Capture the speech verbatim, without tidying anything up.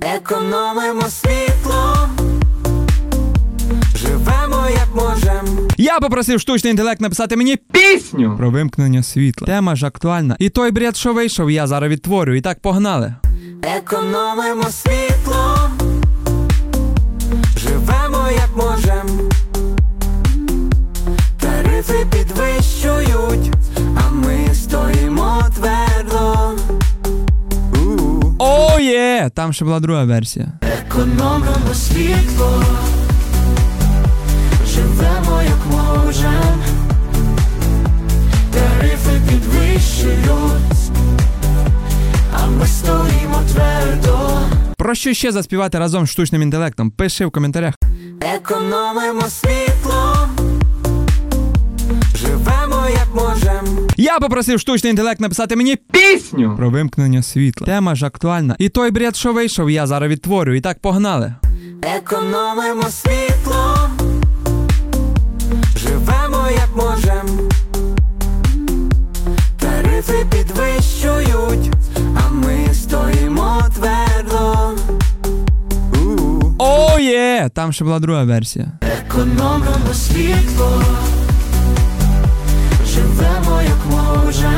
Економимо світло, живемо як можем. Я попросив штучний інтелект написати мені пісню про вимкнення світла. Тема ж актуальна. І той бред, що вийшов, я зараз відтворю. І так, погнали. Економимо світло, живемо як можем. Тарифи підвищують, а ми стоїмо твердо. О, є! Там ще була друга версія. Економимо світло, живемо як можем. Тарифи підвищують, а ми стоїмо твердо. Про що ще заспівати разом з штучним інтелектом? Пиши в коментарях. Економимо світло, живемо як можем. Я попросив штучний інтелект написати мені пісню про вимкнення світла. Тема ж актуальна. І той бред, що вийшов, я зараз відтворю. І так, погнали. Економимо світло, живемо як можем. Тарифи підвищують, а ми стоїмо твердо. О, є! Там ще була друга версія. Економимо світло, живемо як можем.